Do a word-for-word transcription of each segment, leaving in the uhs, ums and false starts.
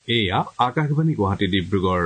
এয়া আকাশবাণী গুৱাহাটী ডিব্ৰুগড়।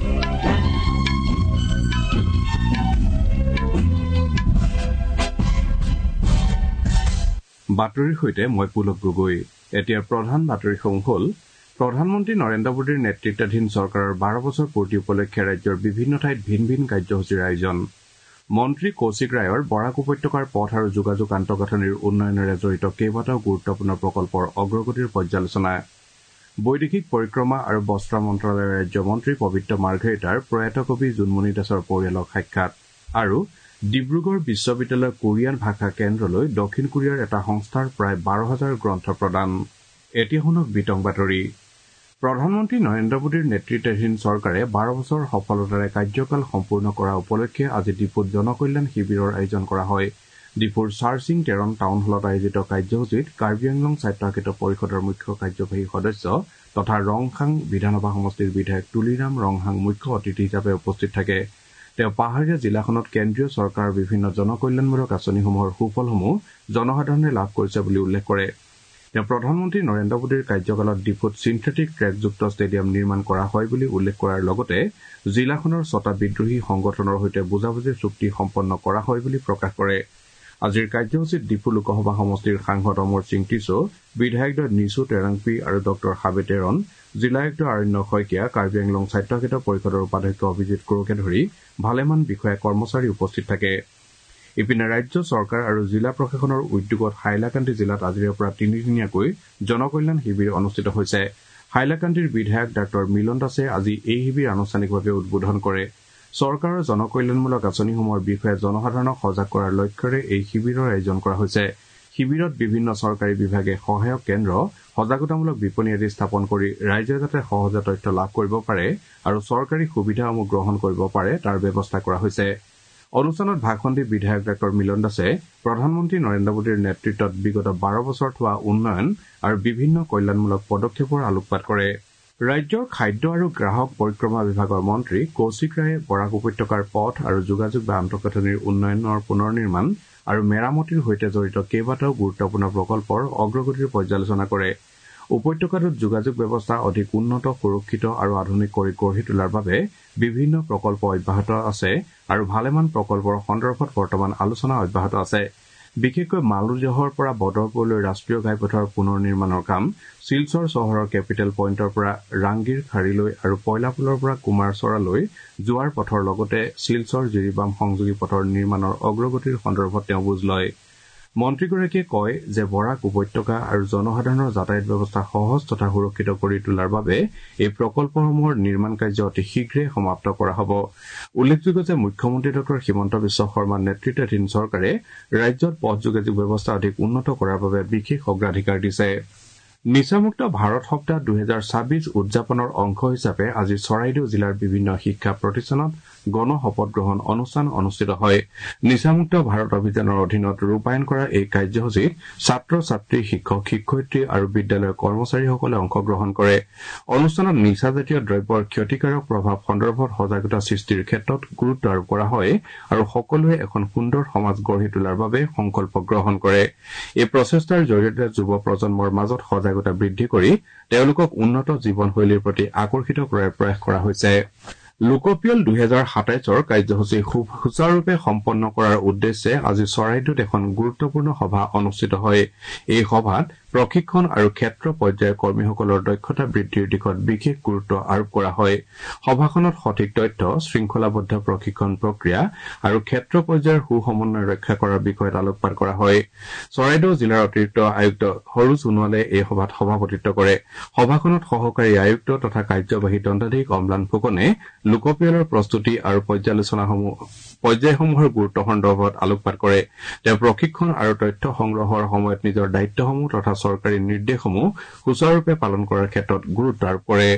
বাতৰিৰ সৈতে মই পুলক গগৈ। এতিয়া প্ৰধান বাতৰিসমূহ হ'ল প্ৰধানমন্ত্ৰী নৰেন্দ্ৰ মোদীৰ নেতৃত্বাধীন চৰকাৰৰ বাৰ বছৰ পূৰ্তি উপলক্ষে ৰাজ্যৰ বিভিন্ন ঠাইত ভিন ভিন কাৰ্যসূচীৰ আয়োজন। মন্ত্ৰী কৌশিক ৰায়ৰ বৰাক উপত্যকাৰ পথ আৰু যোগাযোগ আন্তঃগাঁথনিৰ উন্নয়নেৰে জড়িত কেইবাটাও গুৰুত্বপূৰ্ণ প্ৰকল্পৰ অগ্ৰগতিৰ পৰ্যালোচনা। বৈদেশিক পৰিক্ৰমা আৰু বস্ত্ৰ মন্ত্ৰালয়ৰ ৰাজ্যমন্ত্ৰী পবিত্ৰ মাৰ্ঘেৰিটাৰ প্ৰয়াত কবি জোনমণি দাসৰ পৰিয়ালক সাক্ষাৎ আৰু ডিব্ৰুগড় বিশ্ববিদ্যালয় কোৰিয়ান ভাষা কেন্দ্ৰলৈ দক্ষিণ কোৰিয়াৰ এটা সংস্থাৰ প্ৰায় বাৰ হাজাৰ গ্ৰন্থ প্ৰদান। এতিয়া শুনক বিতং বাতৰি। প্ৰধানমন্ত্ৰী নৰেন্দ্ৰ মোদীৰ নেতৃত্বাধীন চৰকাৰে বাৰ বছৰ সফলতাৰে কাৰ্যকাল সম্পূৰ্ণ কৰা উপলক্ষে আজি ডিপুত জনকল্যাণ শিবিৰৰ আয়োজন কৰা হয়। ডিপুৰ চাৰ্চিং তেৰন টাউন হলত আয়োজিত কাৰ্যসূচীত কাৰ্বি আংলং স্বায়ত্তশাসিত পৰিষদৰ মুখ্য কাৰ্যবাহী সদস্য তথা ৰংহাং বিধানসভা সমষ্টিৰ বিধায়ক তুলিৰাম ৰংহাং মুখ্য অতিথি হিচাপে উপস্থিত থাকে। তেওঁ পাহাৰীয়া জিলাখনত কেন্দ্ৰীয় চৰকাৰৰ বিভিন্ন জনকল্যাণমূলক আঁচনিসমূহৰ সুফলসমূহ জনসাধাৰণে লাভ কৰিছে বুলি উল্লেখ কৰে। তেওঁ প্ৰধানমন্ত্ৰী নৰেন্দ্ৰ মোদীৰ কাৰ্যকালত ডিপুত চিন্থেটিক ট্ৰেকযুক্ত ষ্টেডিয়াম নিৰ্মাণ কৰা হয় বুলি উল্লেখ কৰাৰ লগতে জিলাখনৰ ছটা বিদ্ৰোহী সংগঠনৰ সৈতে বুজাবুজি চুক্তি সম্পন্ন কৰা হয় বুলি প্ৰকাশ কৰে। আজিৰ কাৰ্যসূচীত ডিপু লোকসভা সমষ্টিৰ সাংসদ অমৰ সিং টিছো, বিধায়কদ্বয় নিচু টেৰাংপি আৰু ড হাবে তেৰন, জিলায়ুক্ত আৰণ্য শইকীয়া, কাৰ্বি আংলং স্বায়ত্তশাসিত পৰিষদৰ উপাধ্যক্ষ অভিজিৎ কুৰুকে ধৰি ভালেমান বিষয়া কৰ্মচাৰী উপস্থিত থাকে। ইপিনে ৰাজ্য চৰকাৰ আৰু জিলা প্ৰশাসনৰ উদ্যোগত হাইলাকান্দি জিলাত আজিৰে পৰা তিনিদিনীয়াকৈ জনকল্যাণ শিবিৰ অনুষ্ঠিত হৈছে। হাইলাকান্দিৰ বিধায়ক ডাঃ মিলন দাসে আজি এই শিবিৰ আনুষ্ঠানিকভাৱে উদ্বোধন কৰে। চৰকাৰৰ জনকল্যাণমূলক আঁচনিসমূহৰ বিষয়ে জনসাধাৰণক সজাগ কৰাৰ লক্ষ্যৰে এই শিবিৰৰ আয়োজন কৰা হৈছে। শিবিৰত বিভিন্ন চৰকাৰী বিভাগে সহায়ক কেন্দ্ৰ, সজাগতামূলক বিপণী আদি স্থাপন কৰি ৰাইজে যাতে সহজে তথ্য লাভ কৰিব পাৰে আৰু চৰকাৰী সুবিধাসমূহ গ্ৰহণ কৰিব পাৰে তাৰ ব্যৱস্থা কৰা হৈছে। অনুষ্ঠানত ভাষণ দি বিধায়ক ডাঃ মিলন দাসে প্ৰধানমন্ত্ৰী নৰেন্দ্ৰ মোদীৰ নেতৃত্বত বিগত বাৰ বছৰত হোৱা উন্নয়ন আৰু বিভিন্ন কল্যাণমূলক পদক্ষেপৰ আলোকপাত কৰে। ৰাজ্যৰ খাদ্য আৰু গ্ৰাহক পৰিক্ৰমা বিভাগৰ মন্ত্ৰী কৌশিক ৰায়ে বৰাক উপত্যকাৰ পথ আৰু যোগাযোগ বা আন্তঃগাঁথনিৰ উন্নয়নৰ পুনৰ নিৰ্মাণ আৰু মেৰামতিৰ সৈতে জড়িত কেইবাটাও গুৰুত্বপূৰ্ণ প্ৰকল্পৰ অগ্ৰগতিৰ পৰ্যালোচনা কৰে। উপত্যকাটোত যোগাযোগ ব্যৱস্থা অধিক উন্নত, সুৰক্ষিত আৰু আধুনিক কৰি গঢ়ি তোলাৰ বাবে বিভিন্ন প্ৰকল্প অব্যাহত আছে আৰু ভালেমান প্ৰকল্পৰ সন্দৰ্ভত বৰ্তমান আলোচনা অব্যাহত আছে। বিশেষকৈ মালুজহৰ পৰা বদৰপুৰলৈ ৰাষ্ট্ৰীয় ঘাইপথৰ পুনৰ নিৰ্মাণৰ কাম, শিলচৰ চহৰৰ কেপিটেল পইণ্টৰ পৰা ৰাংগীৰ খাড়ীলৈ আৰু কয়লাপুলৰ পৰা কুমাৰচৰালৈ যোৱাৰ পথৰ লগতে শিলচৰ জিৰিবাম সংযোগী পথৰ নিৰ্মাণৰ অগ্ৰগতিৰ সন্দৰ্ভত তেওঁ বুজ লয়। মন্ত্ৰীগৰাকীয়ে কয় যে বৰাক উপত্যকা আৰু জনসাধাৰণৰ যাতায়াত ব্যৱস্থা সহজ তথা সুৰক্ষিত কৰি তোলাৰ বাবে এই প্ৰকল্পসমূহৰ নিৰ্মাণ কাৰ্য অতি শীঘ্ৰেই সমাপ্ত কৰা হ'ব। উল্লেখযোগ্য যে মুখ্যমন্ত্ৰী ডঃ হিমন্ত বিশ্ব শৰ্মাৰ নেতৃত্বাধীন চৰকাৰে ৰাজ্যত পথ যোগাযোগ ব্যৱস্থা অধিক উন্নত কৰাৰ বাবে বিশেষ অগ্ৰাধিকাৰ দিছে। নিচামুক্ত ভাৰত সপ্তাহ দুহেজাৰ ছাব্বিছ উদযাপনৰ অংশ হিচাপে আজি চৰাইদেউ জিলাৰ বিভিন্ন শিক্ষা প্ৰতিষ্ঠানত গণ শপত গ্ৰহণ অনুষ্ঠান অনুষ্ঠিত হয়। নিচামুক্ত ভাৰত অভিযানৰ অধীনত ৰূপায়ণ কৰা এই কাৰ্যসূচীত ছাত্ৰ ছাত্ৰী, শিক্ষক শিক্ষয়িত্ৰী আৰু বিদ্যালয়ৰ কৰ্মচাৰীসকলে অংশগ্ৰহণ কৰে। অনুষ্ঠানত নিচাজাতীয় দ্ৰব্যৰ ক্ষতিকাৰক প্ৰভাৱ সন্দৰ্ভত সজাগতা সৃষ্টিৰ ক্ষেত্ৰত গুৰুত্ব আৰোপ কৰা হয় আৰু সকলোৱে এখন সুন্দৰ সমাজ গঢ়ি তোলাৰ বাবে সংকল্প গ্ৰহণ কৰে। এই প্ৰচেষ্টাৰ জৰিয়তে যুৱ প্ৰজন্মৰ মাজত সজাগতা বৃদ্ধি কৰি তেওঁলোকক উন্নত জীৱনশৈলীৰ প্ৰতি আকৰ্ষিত কৰাৰ প্ৰয়াস কৰা হৈছে। লোকপিয়ল দুহেজাৰ সাতাইছৰ কাৰ্যসূচী সুচাৰুৰূপে সম্পন্ন কৰাৰ উদ্দেশ্যে আজি চৰাইদেউত এখন গুৰুত্বপূৰ্ণ সভা অনুষ্ঠিত হয়। এই সভাত প্ৰশিক্ষণ আৰু ক্ষেত্ৰ পৰ্যায়ৰ কৰ্মীসকলৰ দক্ষতা বৃদ্ধিৰ দিশত বিশেষ গুৰুত্ব আৰোপ কৰা হয়। সভাখনত সঠিক তথ্য, শৃংখলাবদ্ধ প্ৰশিক্ষণ প্ৰক্ৰিয়া আৰু ক্ষেত্ৰ পৰ্যায়ৰ সুসমন্বয় ৰক্ষা কৰাৰ বিষয়ত আলোকপাত কৰা হয়। চৰাইদেউ জিলাৰ অতিৰিক্ত আয়ুক্ত সৰু সোণোৱালে এই সভাত সভাপতিত্ব কৰে। সভাখনত সহকাৰী আয়ুক্ত তথা কাৰ্যবাহী দণ্ডাধীশ অম্লান ফুকনে লোকপিয়লৰ প্ৰস্তুতি আৰু পৰ্যালোচনাসমূহ পৰ্যায়সমূহৰ গুৰুত্ব সন্দৰ্ভত আলোকপাত কৰে। তেওঁ প্ৰশিক্ষণ আৰু তথ্য সংগ্ৰহৰ সময়ত নিজৰ দায়িত্বসমূহ তথা চৰকাৰী নিৰ্দেশসমূহ সুচাৰুৰূপে পালন কৰাৰ ক্ষেত্ৰত গুৰুত্ব আৰোপ কৰে।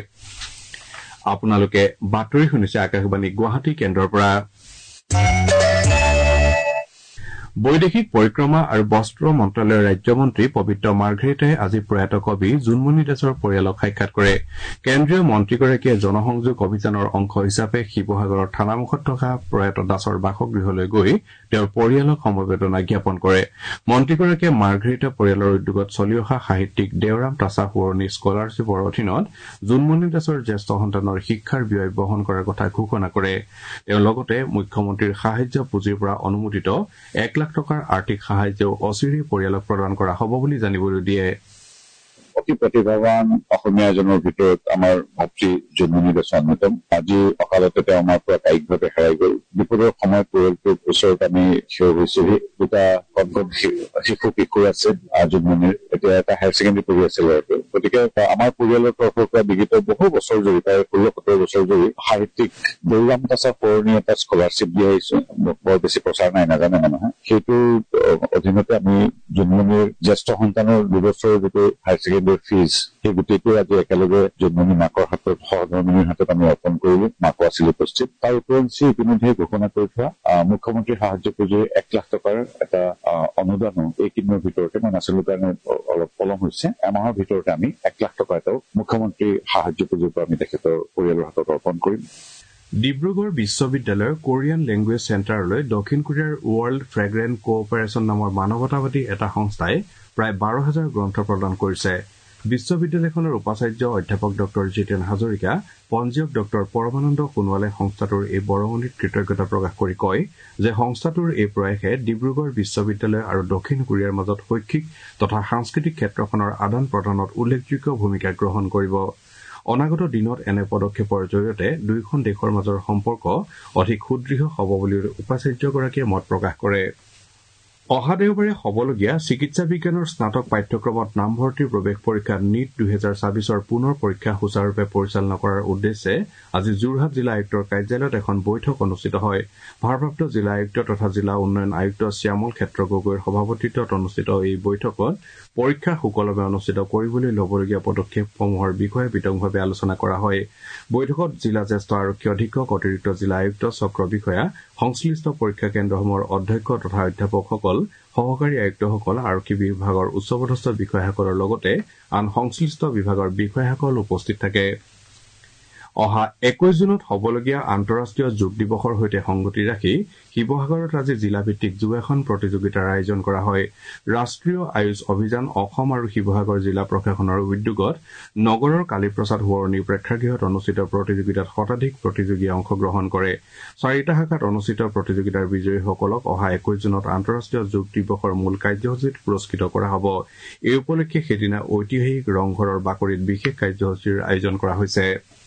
আপোনালোকে বাতৰি শুনিছে আকাশবাণী গুৱাহাটী কেন্দ্ৰৰ পৰা। বৈদেশিক পৰিক্ৰমা আৰু বস্ত্ৰ মন্ত্ৰালয়ৰ ৰাজ্যমন্ত্ৰী পবিত্ৰ মাৰ্ঘেৰিটাই আজি প্ৰয়াত কবি জোনমণি দাসৰ পৰিয়ালক সাক্ষাৎ কৰে কেন্দ্ৰীয় মন্ত্ৰীগৰাকীয়ে জনসংযোগ অভিযানৰ অংশ হিচাপে শিৱসাগৰৰ থানামুখত থকা প্ৰয়াত দাসৰ বাসগৃহলৈ গৈ তেওঁৰ পৰিয়ালক সমবেদনা জ্ঞাপন কৰে মন্ত্ৰীগৰাকীয়ে মাৰ্ঘেৰিটা পৰিয়ালৰ উদ্যোগত চলি অহা সাহিত্যিক দেওৰাম তাছা সোঁৱৰণী স্কলাৰশ্বিপৰ অধীনত জোনমণি দাসৰ জ্যেষ্ঠ সন্তানৰ শিক্ষাৰ ব্যয় বহন কৰাৰ কথা ঘোষণা কৰে তেওঁ লগতে মুখ্যমন্ত্ৰীৰ সাহায্য পুঁজিৰ পৰা অনুমোদিত এক লাখ টকাৰ আৰ্থিক সাহায্যও অচিৰেই পৰিয়ালক প্ৰদান কৰা হ'ব বুলি জানিবলৈ দিয়ে অতি প্ৰতিভাৱান অসমীয়া এজনৰ ভিতৰত আমাৰ ভাতৃ জোনমণি দাস অন্যতম আজি অকালতে তেওঁ আমাৰ পৰা কায়িকভাৱে হেৰাই গ'ল বিপদৰ সময়ত পৰিয়ালটোৰ ওচৰত আমি থিয় হৈছোহি দুটা কণ শিশু কিশোৰ আছে জোনমণিৰ এতিয়া এটা হায়াৰ ছেকেণ্ডেৰী পঢ়ি আছে ল'ৰাটো গতিকে আমাৰ পৰিয়ালৰ তৰফৰ পৰা বিগত বহু বছৰ জুৰি প্ৰায় ষোল্ল সোতৰ বছৰ জুৰি সাহিত্যিক দেওৰাম তাছা সোঁৱৰণী এটা স্কলাৰশ্বিপ দি আহিছো বৰ বেছি প্ৰচাৰ নাই নাজানে মানুহে সেইটোৰ অধীনতে আমি জোনমণিৰ জ্যেষ্ঠ সন্তানৰ দুবছৰৰ যিটো হায়াৰ ছেকেণ্ডেৰী ফিজ সেই গোটেইটো আজি একেলগে জোনমণি মাকৰ হাতত সহধৰ্মিনীৰ হাতত আমি অৰ্পণ কৰিলো মাকো আছিল উপস্থিত তাৰ উপৰঞ্চি ইতিমধ্যে ঘোষণা কৰি থোৱা মুখ্যমন্ত্ৰীৰ সাহায্য পুঁজিৰ এক লাখ টকাৰ এটা অনুদানো এইকেইদিনৰ ভিতৰতে মই নাছিলো কাৰণে অলপ পলম হৈছে এমাহৰ ভিতৰতে আমি এক লাখ টকা এটাও মুখ্যমন্ত্ৰীৰ সাহায্য পুঁজিৰ পৰা আমি তেখেতৰ পৰিয়ালৰ হাতত অৰ্পণ কৰিম ডিব্ৰুগড় বিশ্ববিদ্যালয়ৰ কোৰিয়ান লেংগুৱেজ চেণ্টাৰলৈ দক্ষিণ কোৰিয়াৰ ৱৰ্ল্ড ফ্ৰেগ্ৰেন্ট কোঅপাৰেশ্যন নামৰ মানৱতাবাদী এটা সংস্থাই প্ৰায় বাৰ হাজাৰ গ্ৰন্থ প্ৰদান কৰিছে বিশ্ববিদ্যালয়খনৰ উপাচাৰ্য অধ্যাপক ডক্টৰ জিতেন হাজৰিকা পঞ্জীয়ক ডক্টৰ পৰমানন্দ সোণোৱালে সংস্থাটোৰ এই বৰঙণিত কৃতজ্ঞতা প্ৰকাশ কৰি কয় যে সংস্থাটোৰ এই প্ৰয়াসে ডিব্ৰুগড় বিশ্ববিদ্যালয় আৰু দক্ষিণ কোৰিয়াৰ মাজত শৈক্ষিক তথা সাংস্কৃতিক ক্ষেত্ৰখনৰ আদান প্ৰদানত উল্লেখযোগ্য ভূমিকা গ্ৰহণ কৰিব অনাগত দিনত এনে পদক্ষেপৰ জৰিয়তে দুয়োখন দেশৰ মাজৰ সম্পৰ্ক অধিক সুদৃঢ় হ'ব বুলি উপাচাৰ্যগৰাকীয়ে মত প্ৰকাশ কৰে অহা দেওবাৰে হ'বলগীয়া চিকিৎসা বিজ্ঞানৰ স্নাতক পাঠ্যক্ৰমত নামভৰ্তিৰ প্ৰৱেশ পৰীক্ষা নীট দুহেজাৰ ছাব্বিছৰ পুনৰ পৰীক্ষা সুচাৰুৰূপে পৰিচালনা কৰাৰ উদ্দেশ্যে আজি যোৰহাট জিলা আয়ুক্তৰ কাৰ্যালয়ত এখন বৈঠক অনুষ্ঠিত হয় ভাৰপ্ৰাপ্ত জিলা আয়ুক্ত তথা জিলা উন্নয়ন আয়ুক্ত শ্যামল ক্ষেত্ৰ গগৈৰ সভাপতিত্বত অনুষ্ঠিত এই বৈঠকত পৰীক্ষা সুকলমে অনুষ্ঠিত কৰিবলৈ ল'বলগীয়া পদক্ষেপসমূহৰ বিষয়ে বিতংভাৱে আলোচনা কৰা হয় বৈঠকত জিলা জ্যেষ্ঠ আৰক্ষী অধীক্ষক অতিৰিক্ত জিলা আয়ুক্ত চক্ৰ বিষয়া সংশ্লিষ্ট পৰীক্ষা কেন্দ্ৰসমূহৰ অধ্যক্ষ তথা অধ্যাপকসকল সহকাৰী আয়ুক্তসকল আৰক্ষী বিভাগৰ উচ্চপদস্থ বিষয়াসকলৰ লগতে আন সংশ্লিষ্ট বিভাগৰ বিষয়াসকল উপস্থিত থাকে অহা একৈশ জুনত হ'বলগীয়া আন্তঃৰাষ্ট্ৰীয় যোগ দিৱসৰ সৈতে সংগতি ৰাখি শিৱসাগৰত আজি জিলাভিত্তিক যোগাসন প্ৰতিযোগিতাৰ আয়োজন কৰা হয় ৰাষ্ট্ৰীয় আয়ুষ অভিযান অসম আৰু শিৱসাগৰ জিলা প্ৰশাসনৰ উদ্যোগত নগৰৰ কালীপ্ৰসাদ সোঁৱৰণী প্ৰেক্ষাগৃহত অনুষ্ঠিত প্ৰতিযোগিতাত শতাধিক প্ৰতিযোগীয়ে অংশগ্ৰহণ কৰে চাৰিটা শাখাত অনুষ্ঠিত প্ৰতিযোগিতাৰ বিজয়ীসকলক অহা একৈশ জুনত আন্তঃৰাষ্ট্ৰীয় যোগ দিৱসৰ মূল কাৰ্যসূচীত পুৰস্কৃত কৰা হ'ব এই উপলক্ষে সেইদিনা ঐতিহাসিক ৰংঘৰৰ বাকৰিত বিশেষ কাৰ্যসূচীৰ আয়োজন কৰা হৈছে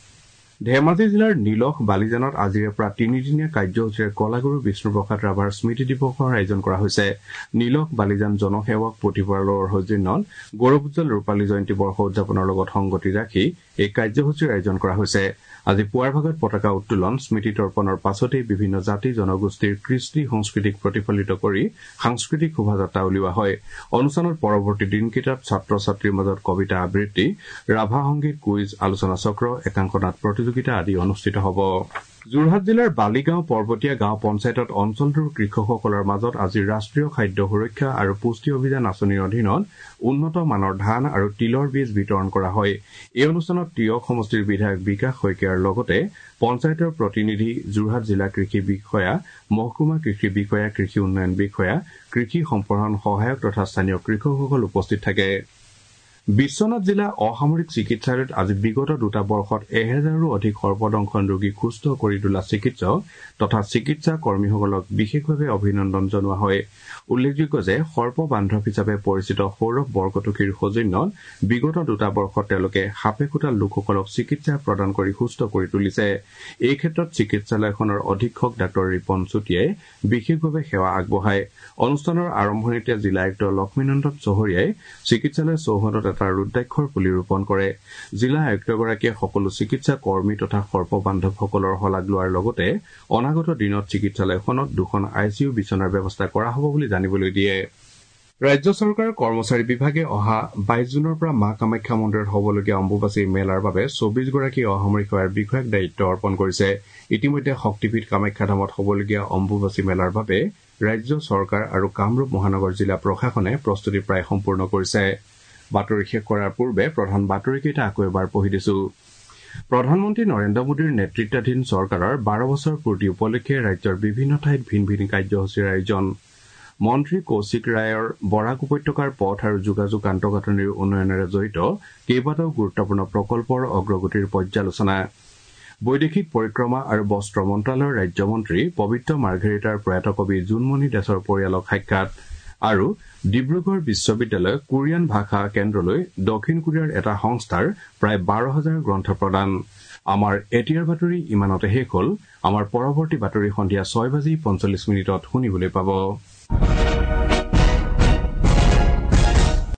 ধেমাজি জিলাৰ নীলখ বালিজানত আজিৰে পৰা তিনিদিনীয়া কাৰ্যসূচীৰে কলাগুৰু বিষ্ণুপ্ৰসাদ ৰাভাৰ স্মৃতি দিৱসৰ আয়োজন কৰা হৈছে নীলখ বালিজান জনসেৱক পুথিভঁৰালৰ সৌজন্যত গৌৰৱোজ্জ্বল ৰূপালী জয়ন্তী বৰ্ষ উদযাপনৰ লগত সংগতি ৰাখি এই কাৰ্যসূচীৰ আয়োজন কৰা হৈছে আজি পুৱাৰ ভাগত পতাকা উত্তোলন স্মৃতি তৰ্পণৰ পাছতেই বিভিন্ন জাতি জনগোষ্ঠীৰ কৃষ্টি সংস্কৃতিক প্ৰতিফলিত কৰি সাংস্কৃতিক শোভাযাত্ৰা উলিওৱা হয় অনুষ্ঠানত পৰৱৰ্তী দিনকেইটাত ছাত্ৰ ছাত্ৰীৰ মাজত কবিতা আবৃত্তি ৰাভা সংগীত কুইজ আলোচনা চক্ৰ একাংক নাট প্ৰতিযোগিতা আদি অনুষ্ঠিত হ'ব যোৰহাট জিলাৰ বালিগাঁও পৰ্বতীয়া গাঁও পঞ্চায়তত অঞ্চলটোৰ কৃষকসকলৰ মাজত আজি ৰাষ্ট্ৰীয় খাদ্য সুৰক্ষা আৰু পুষ্টি অভিযান আঁচনিৰ অধীনত উন্নত মানৰ ধান আৰু তিলৰ বীজ বিতৰণ কৰা হয় এই অনুষ্ঠানত তিয়ক সমষ্টিৰ বিধায়ক বিকাশ শইকীয়াৰ লগতে পঞ্চায়তৰ প্ৰতিনিধি যোৰহাট জিলা কৃষি বিষয়া মহকুমা কৃষি বিষয়া কৃষি উন্নয়ন বিষয়া কৃষি সম্প্ৰসাৰণ সহায়ক তথা স্থানীয় কৃষকসকল উপস্থিত থাকে বিশ্বনাথ জিলা অসামৰিক চিকিৎসালয়ত আজি বিগত দুটা বৰ্ষত এহেজাৰৰো অধিক সৰ্বদংশন ৰোগীক সুস্থ কৰি তোলা চিকিৎসক তথা চিকিৎসা কৰ্মীসকলক বিশেষভাৱে অভিনন্দন জনোৱা হয় উল্লেখযোগ্য যে সৰ্প বান্ধৱ হিচাপে পৰিচিত সৌৰভ বৰকটকীৰ সৌজন্যত বিগত দুটা বৰ্ষত তেওঁলোকে সাপে খুটা লোকসকলক চিকিৎসা প্ৰদান কৰি সুস্থ কৰি তুলিছে এই ক্ষেত্ৰত চিকিৎসালয়খনৰ অধীক্ষক ডাঃ ৰিপন চুটিয়াই বিশেষভাৱে সেৱা আগবঢ়ায় অনুষ্ঠানৰ আৰম্ভণিতে জিলা আয়ুক্ত লক্ষ্মীনন্দন চহৰীয়াই চিকিৎসালয় চৌহদত এটা ৰুদ্ৰাক্ষৰ পুলি ৰোপণ কৰে জিলা আয়ুক্তগৰাকীয়ে সকলো চিকিৎসা কৰ্মী তথা সৰ্প বান্ধৱসকলৰ শলাগ লোৱাৰ লগতে অনাগত দিনত চিকিৎসালয়খনত দুখন আই চি ইউ বিচনাৰ ব্যৱস্থা কৰা হ'ব বুলি জানিবলৈ দিয়ে ৰাজ্য চৰকাৰৰ কৰ্মচাৰী বিভাগে অহা বাইশ জুনৰ পৰা মা কামাখ্যা মন্দিৰত হ'বলগীয়া অম্বুবাচী মেলাৰ বাবে চৌবিশ গৰাকী অসামৰিক সেৱাৰ বিষয়াক দায়িত্ব অৰ্পণ কৰিছে ইতিমধ্যে শক্তিপীঠ কামাখ্যা ধামত হ'বলগীয়া অম্বুবাচী মেলাৰ বাবে ৰাজ্য চৰকাৰ আৰু কামৰূপ মহানগৰ জিলা প্ৰশাসনে প্ৰস্তুতি প্ৰায় সম্পূৰ্ণ কৰিছে। বাতৰি শেষ কৰাৰ পূৰ্বে প্ৰধান বাতৰিকেইটা আকৌ এবাৰ পঢ়ি দিছো। প্ৰধানমন্ত্ৰী নৰেন্দ্ৰ মোদীৰ নেতৃত্বাধীন চৰকাৰৰ বাৰ বছৰ পূৰ্তি উপলক্ষে ৰাজ্যৰ বিভিন্ন ঠাইত ভিন ভিন কাৰ্যসূচীৰ আয়োজন। মন্ত্ৰী কৌশিক ৰায়ৰ বৰাক উপত্যকাৰ পথ আৰু যোগাযোগ আন্তঃগাঁথনিৰ উন্নয়নেৰে জড়িত কেইবাটাও গুৰুত্বপূৰ্ণ প্ৰকল্পৰ অগ্ৰগতিৰ পৰ্যালোচনা। বৈদেশিক পৰিক্ৰমা আৰু বস্ত্ৰ মন্ত্ৰালয়ৰ ৰাজ্যমন্ত্ৰী পবিত্ৰ মাৰ্ঘেৰিটাৰ প্ৰয়াত কবি জোনমণি দাসৰ পৰিয়ালক সাক্ষাৎ আৰু ডিব্ৰুগড় বিশ্ববিদ্যালয় কোৰিয়ান ভাষা কেন্দ্ৰলৈ দক্ষিণ কোৰিয়াৰ এটা সংস্থাৰ প্ৰায় বাৰ হাজাৰ গ্ৰন্থ প্ৰদান। আমাৰ এতিয়াৰ বাতৰি ইমানতে শেষ হ'ল। আমাৰ পৰৱৰ্তী বাতৰি সন্ধিয়া ছয় বাজি পঞ্চল্লিছ মিনিটত শুনিবলৈ পাব।